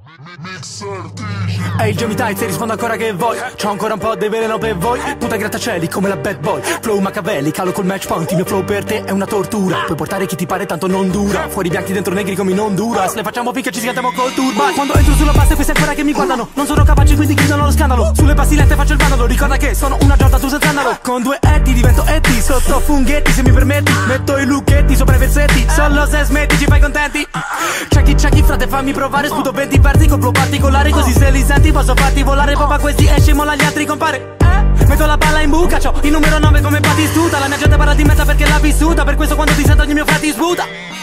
Ehi, il Jamie Tights, rispondo ancora che vuoi. C'ho ancora un po' di veleno per voi. Puta grattacieli come la bad boy. Flow Machiavelli, calo col match point. Il mio flow per te è una tortura. Puoi portare chi ti pare tanto non dura. Fuori bianchi dentro negri come in Honduras. Le facciamo finché ci schiantiamo col turbo. Quando entro sulla base questi ancora che mi guardano. Non sono capaci quindi gridano lo scandalo. Sulle basilette faccio il vandalo. Ricorda che sono una giorta tu sei sandalo. Con due etti divento etti. Sotto funghetti se mi permetti. Metto i lucchetti sopra i pezzetti. Solo se smetti ci fai contenti. C'è chi frate fammi provare. Sputo 20 versi con flow particolare. Così se li senti posso farti volare. Papà questi esci molla gli altri compare. Metto la palla in buca, c'ho il numero 9 come Batistuta. La mia gente parla di meta perché l'ha vissuta. Per questo quando ti sento ogni mio frati sputa.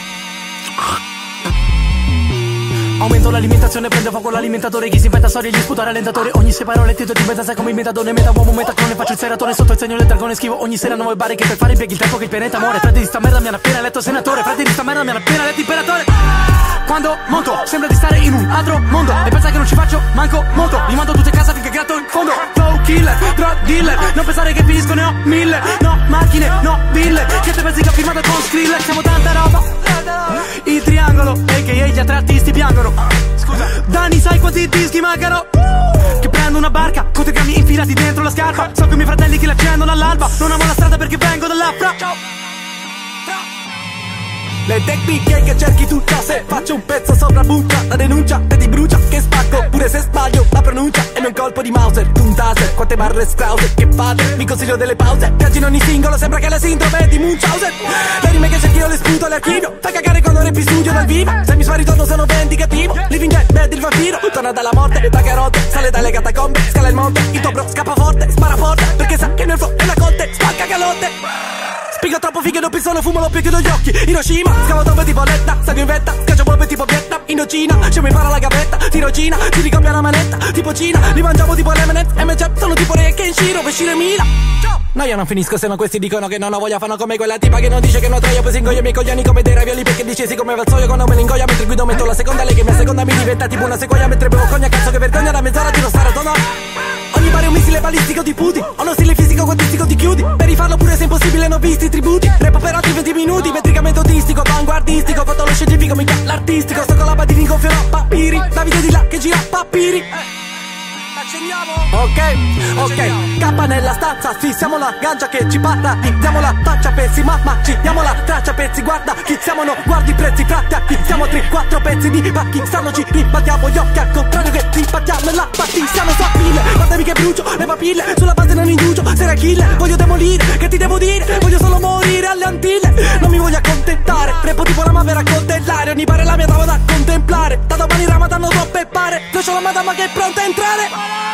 Aumento l'alimentazione, prende fuoco l'alimentatore. Chi si inventa storie gli sputa rallentatore. Ogni sei parole ti diventa sai come il metadone. Meta uomo, metaclone, faccio il seratore. Sotto il segno del dragone schivo ogni sera nuove barre. Che per fare impieghi il tempo che il pianeta muore. Frate di sta merda mi hanno appena eletto senatore. Frate di sta merda mi hanno appena eletto imperatore. Quando monto sembra di stare in un altro mondo. E pensa che non ci faccio manco moto. Li mando tutte a casa finché gratto in fondo. Flow killer, drug dealer. Non pensare che finisco ne ho 1000. No macchine, no ville. Che te pensi che ho firmato con Skrillex? Siamo tanta roba. Il triangolo, a.k.a. gli altri artisti piangono. Scusa Dani, sai quanti dischi mancano? Che prendo una barca, con 3 grammi infilati dentro la scarpa. So che i miei fratelli che l'accendono all'alba. Non amo la strada perché vengo dall'Afra. Ciao. Le tecniche che cerchi tu già. Se faccio un pezzo sopra buccia, la denuncia te ti brucia. Che spacco, pure se sbaglio la pronuncia. E non colpo di Mauser, un taser. Quante barre scrause, che fate? Vi consiglio delle pause. Piaggi in ogni singolo, sembra che la sindrome di Munchausen. Le rime che cerchi io le sputo all'archivio. Fai cagare quando repi studio dal vivo. Se mi spari ritorno sono vendicativo. Living dead, bad il vampiro. Torna dalla morte, da carote. Sale dalle catacombe, scala il monte. Il tuo bro scappa forte, spara forte. Perché sa che nel flow è la conte, spacca calotte. Spiego troppo fighe, non pistola, fumo, lo più chiudo gli occhi. Hiroshima, scavo bombe tipo Letta. Stadio in vetta, scaccio bombe tipo Vietnam. Indocina, ci mi impara la gavetta. Tirocina, ci ricopia la manetta. Tipo Cina, li mangiamo tipo Lemonade. MC, sono tipo Re e Kenshiro, Veshire Mila. No, io non finisco se non questi dicono che non ho voglia. Fanno come quella tipa che non dice che non troia. Poi si ingoia i miei coglioni come dei ravioli. Perché dice sì come Valsoio quando me li ingoia. Mentre guido metto la seconda, lei che mia seconda mi diventa tipo una sequoia. Mentre bevo cogna, cazzo che vergogna. Da mezz'ora tiro Saratono. Ogni pare un missile balistico di Putin. Ho uno stile fisico quantistico ti chiudi. Per rifarlo pure se è impossibile non ho visti i tributi. Repo per altri 20 minuti. Metricamente autistico, avanguardistico. Fatto lo scientifico, mica l'artistico. Sto con la Badini in gonfio, no, papiri. Davide di là che gira papiri. Ok, K nella stanza, fissiamo la gancia che ci parla. Ti diamo la faccia pezzi, ma ci diamo la traccia pezzi. Guarda chi siamo, no, guardi i prezzi fratti a chi siamo. 3-4 pezzi di pacchi, stanno ci ribattiamo gli occhi al contrario che ribattiamo la patti. Siamo su pille, guardami che brucio le papille. Sulla base non indugio, serial killer. Voglio demolire, che ti devo dire? Voglio solo morire alle Antille. Non mi voglio accontentare, repo tipo la mave raccontellare. Ogni pare la mia tavola da contemplare. Da domani Ramadan non troppe pare. Lascio la madama che è pronta a entrare.